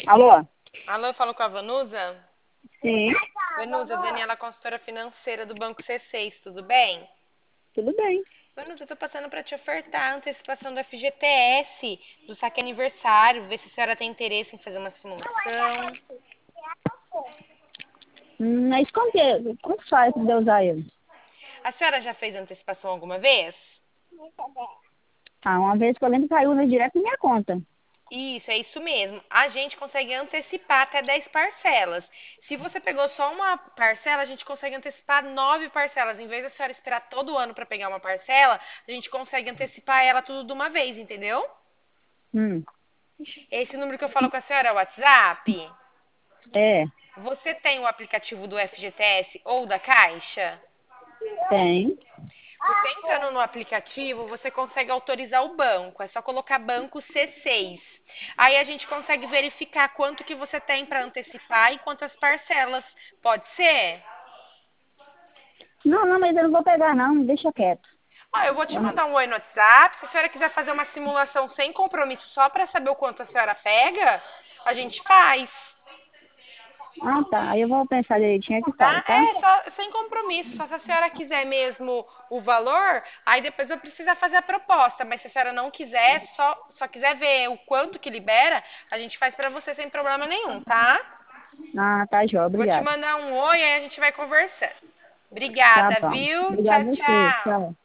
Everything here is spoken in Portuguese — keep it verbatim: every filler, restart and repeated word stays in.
Alô? Alô, eu falo com a Vanusa? Sim, Vanusa, Daniela, consultora financeira do Banco C seis, tudo bem? tudo bem. Vanusa, eu tô passando para te ofertar a antecipação do F G T S, do saque aniversário, ver se a senhora tem interesse em fazer uma simulação. Hum, Mas como que, como que faz pra usar ele? A senhora já fez antecipação alguma vez? Ah, uma vez que eu lembro caiu né, direto na minha conta. Isso, é isso mesmo. A gente consegue antecipar até dez parcelas. Se você pegou só uma parcela, a gente consegue antecipar nove parcelas. Em vez da senhora esperar todo ano para pegar uma parcela, a gente consegue antecipar ela tudo de uma vez, entendeu? Hum, Esse número que eu falo com a senhora é o WhatsApp? é, Você tem o aplicativo do F G T S ou da Caixa? tem. Você entrando no aplicativo, você consegue autorizar o banco. É só colocar banco C seis. Aí a gente consegue verificar quanto que você tem para antecipar e quantas parcelas. Pode ser? Não, não, mas eu não vou pegar não, deixa quieto. Ó, eu vou te Eu não- mandar um oi no WhatsApp. Se a senhora quiser fazer uma simulação sem compromisso só para saber o quanto a senhora pega, a gente faz. Ah, tá, aí eu vou pensar direitinho aqui e falo, Tá? tá? É só sem compromisso. Só se a senhora quiser mesmo o valor, aí depois eu precisar fazer a proposta. Mas se a senhora não quiser, só, só quiser ver o quanto que libera, a gente faz pra você sem problema nenhum, tá? Ah, tá, Jó, Vou te obrigado. mandar um oi, aí a gente vai conversando. Tá Obrigada, bom. viu? Obrigado Tchau, a você, tchau. tchau.